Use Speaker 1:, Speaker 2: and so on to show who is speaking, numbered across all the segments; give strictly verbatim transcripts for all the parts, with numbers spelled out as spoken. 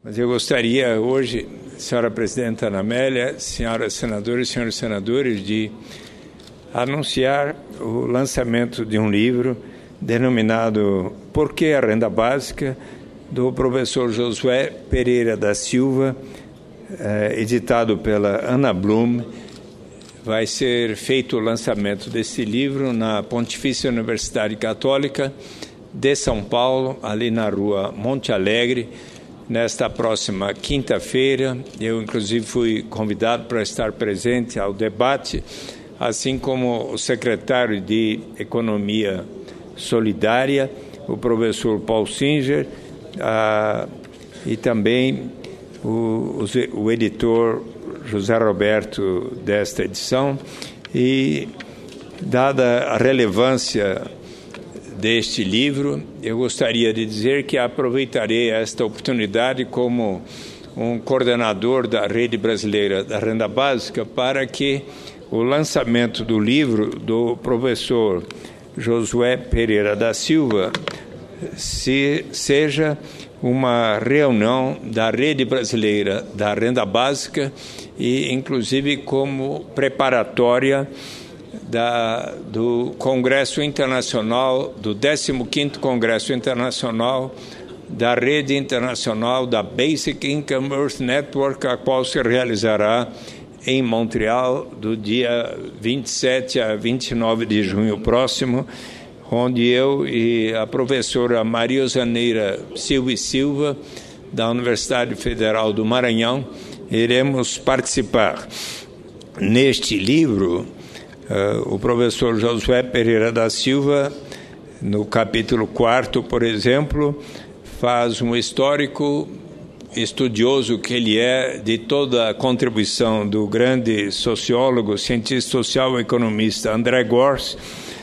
Speaker 1: Mas eu gostaria hoje, senhora presidenta Ana Amélia, senhoras senadoras e senhores senadores, de anunciar o lançamento de um livro denominado Por que a Renda Básica?, do professor Josué Pereira da Silva, eh, editado pela Ana Blum. Vai ser feito o lançamento desse livro na Pontifícia Universidade Católica de São Paulo, ali na rua Monte Alegre, nesta próxima quinta-feira. Eu, inclusive, fui convidado para estar presente ao debate, assim como o secretário de Economia Solidária, o professor Paul Singer, ah, e também o, o, o editor José Roberto desta edição. E, dada a relevância deste livro, eu gostaria de dizer que aproveitarei esta oportunidade como um coordenador da Rede Brasileira da Renda Básica para que o lançamento do livro do professor Josué Pereira da Silva se, seja uma reunião da Rede Brasileira da Renda Básica e, inclusive, como preparatória da, do Congresso Internacional, do décimo quinto Congresso Internacional da Rede Internacional da Basic Income Earth Network, a qual se realizará em Montreal, do dia vinte e sete a vinte e nove de junho próximo, onde eu e a professora Maria Zaneira Silva e Silva, da Universidade Federal do Maranhão, iremos participar. Neste livro, uh, o professor Josué Pereira da Silva, no capítulo quarto, por exemplo, faz um histórico estudioso que ele é de toda a contribuição do grande sociólogo, cientista social e economista André Gorz,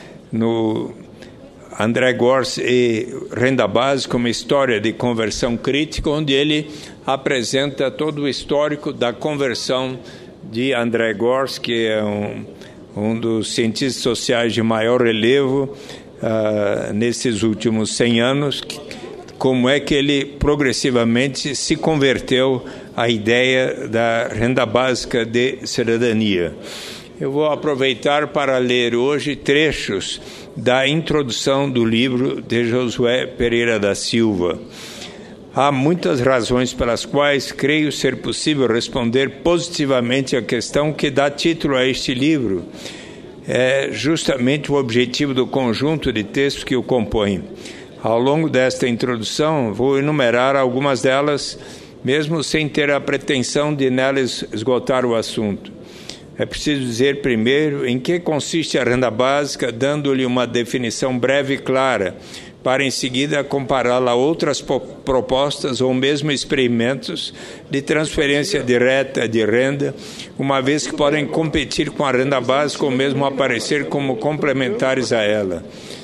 Speaker 1: no André Gorz e Renda Básica, uma história de conversão crítica, onde ele apresenta todo o histórico da conversão de André Gorz, que é um, um dos cientistas sociais de maior relevo uh, nesses últimos cem anos, que, como é que ele progressivamente se converteu à ideia da renda básica de cidadania. Eu vou aproveitar para ler hoje trechos da introdução do livro de Josué Pereira da Silva. Há muitas razões pelas quais creio ser possível responder positivamente à questão que dá título a este livro. É justamente o objetivo do conjunto de textos que o compõe. Ao longo desta introdução, vou enumerar algumas delas, mesmo sem ter a pretensão de nelas esgotar o assunto. É preciso dizer primeiro em que consiste a renda básica, dando-lhe uma definição breve e clara, para em seguida compará-la a outras propostas ou mesmo experimentos de transferência direta de renda, uma vez que podem competir com a renda básica ou mesmo aparecer como complementares a ela.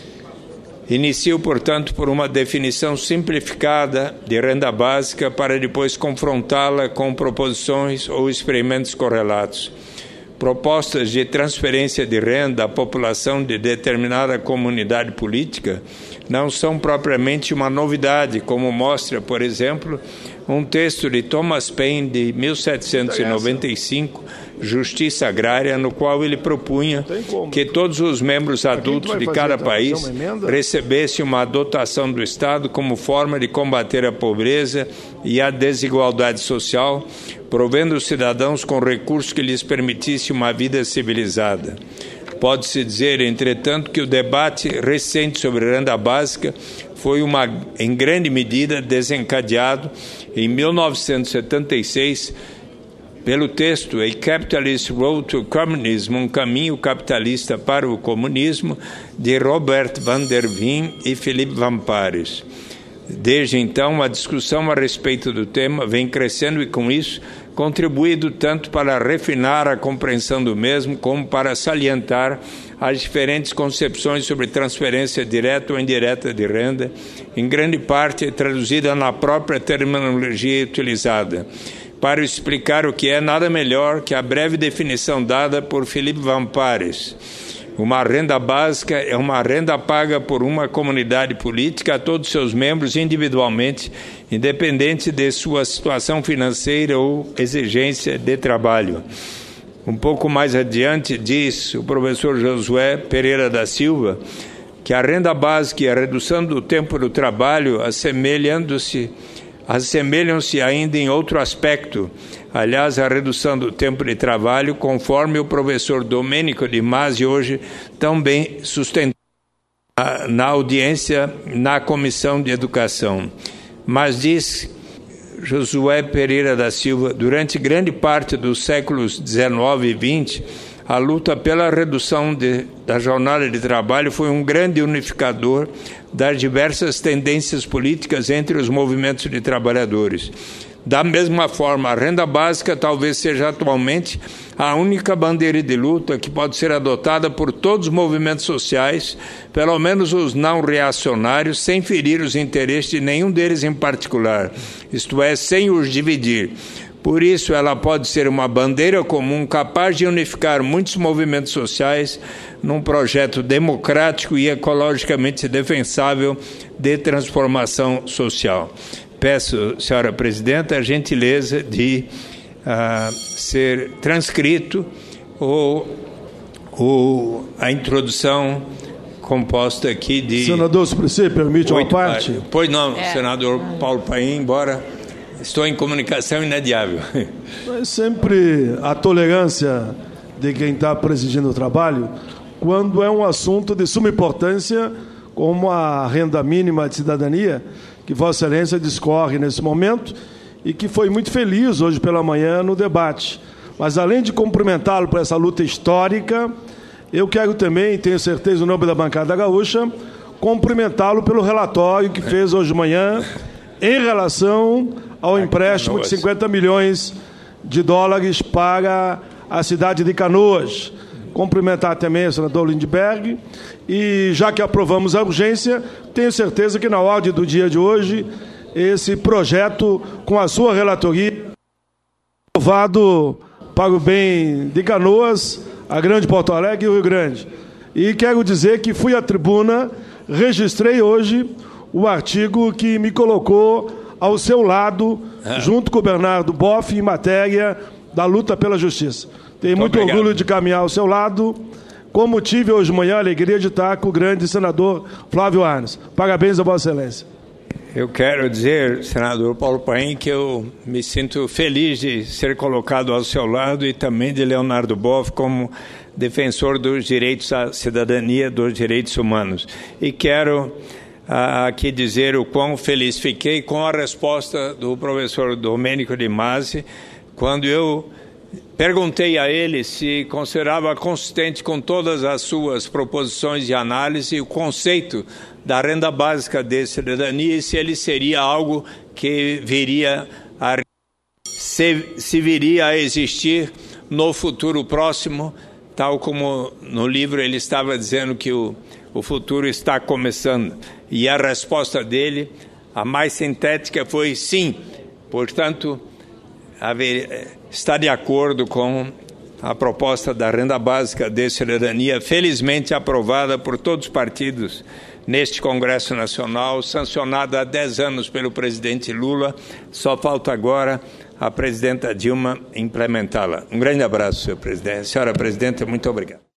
Speaker 1: Inicio, portanto, por uma definição simplificada de renda básica para depois confrontá-la com proposições ou experimentos correlatos. Propostas de transferência de renda à população de determinada comunidade política não são propriamente uma novidade, como mostra, por exemplo, um texto de Thomas Paine de mil setecentos e noventa e cinco, Justiça Agrária, no qual ele propunha que todos os membros adultos de cada país recebessem uma dotação do Estado como forma de combater a pobreza e a desigualdade social, provendo os cidadãos com recursos que lhes permitissem uma vida civilizada. Pode-se dizer, entretanto, que o debate recente sobre renda básica foi, uma, em grande medida, desencadeado em mil novecentos e setenta e seis pelo texto A Capitalist Road to Communism, um caminho capitalista para o comunismo, de Robert van der Veen e Philippe Van Parijs. Desde então, a discussão a respeito do tema vem crescendo e, com isso, contribuído tanto para refinar a compreensão do mesmo, como para salientar as diferentes concepções sobre transferência direta ou indireta de renda, em grande parte traduzida na própria terminologia utilizada. Para explicar o que é, nada melhor que a breve definição dada por Philippe Van Parijs. Uma renda básica é uma renda paga por uma comunidade política a todos seus membros individualmente, independente de sua situação financeira ou exigência de trabalho. Um pouco mais adiante diz o professor Josué Pereira da Silva que a renda básica e a redução do tempo do trabalho assemelhando-se assemelham-se ainda em outro aspecto. Aliás, a redução do tempo de trabalho, conforme o professor Domênico de Masi hoje também sustentou na audiência na Comissão de Educação. Mas diz Josué Pereira da Silva, durante grande parte dos séculos dezenove e vinte, a luta pela redução de, da jornada de trabalho foi um grande unificador das diversas tendências políticas entre os movimentos de trabalhadores. Da mesma forma, a renda básica talvez seja atualmente a única bandeira de luta que pode ser adotada por todos os movimentos sociais, pelo menos os não reacionários, sem ferir os interesses de nenhum deles em particular, isto é, sem os dividir. Por isso, ela pode ser uma bandeira comum capaz de unificar muitos movimentos sociais num projeto democrático e ecologicamente defensável de transformação social. Peço, senhora presidenta, a gentileza de uh, ser transcrito ou, ou a introdução composta aqui de...
Speaker 2: Senador, se você permite uma parte?
Speaker 1: Pois não, é. Senador Paulo Paim, embora... Estou em comunicação inadiável.
Speaker 2: É sempre a tolerância de quem está presidindo o trabalho quando é um assunto de suma importância, como a renda mínima de cidadania, que Vossa Excelência discorre nesse momento e que foi muito feliz hoje pela manhã no debate. Mas, além de cumprimentá-lo por essa luta histórica, eu quero também, tenho certeza, no nome da bancada gaúcha, cumprimentá-lo pelo relatório que fez hoje de manhã em relação ao empréstimo de cinquenta milhões de dólares para a cidade de Canoas. Cumprimentar também o senador Lindbergh e, já que aprovamos a urgência, tenho certeza que na ordem do dia de hoje, esse projeto, com a sua relatoria, aprovado para o bem de Canoas, a Grande Porto Alegre e o Rio Grande. E quero dizer que fui à tribuna, registrei hoje o artigo que me colocou ao seu lado, é. junto com o Bernardo Boff, em matéria da luta pela justiça. Tenho muito, muito orgulho de caminhar ao seu lado, como tive hoje de manhã a alegria de estar com o grande senador Flávio Arnes. Parabéns a Vossa Excelência.
Speaker 1: Eu quero dizer, senador Paulo Paim, que eu me sinto feliz de ser colocado ao seu lado e também de Leonardo Boff como defensor dos direitos à cidadania, dos direitos humanos. E quero... aqui dizer o quão feliz fiquei com a resposta do professor Domênico de Masi, quando eu perguntei a ele se considerava consistente com todas as suas proposições de análise o conceito da renda básica de cidadania e se ele seria algo que viria a, se, se viria a existir no futuro próximo, tal como no livro ele estava dizendo que o, o futuro está começando. E a resposta dele, a mais sintética, foi sim. Portanto, haver, está de acordo com a proposta da renda básica de cidadania, felizmente aprovada por todos os partidos neste Congresso Nacional, sancionada há dez anos pelo presidente Lula. Só falta agora a presidenta Dilma implementá-la. Um grande abraço, senhor presidente. Senhora presidenta, muito obrigado.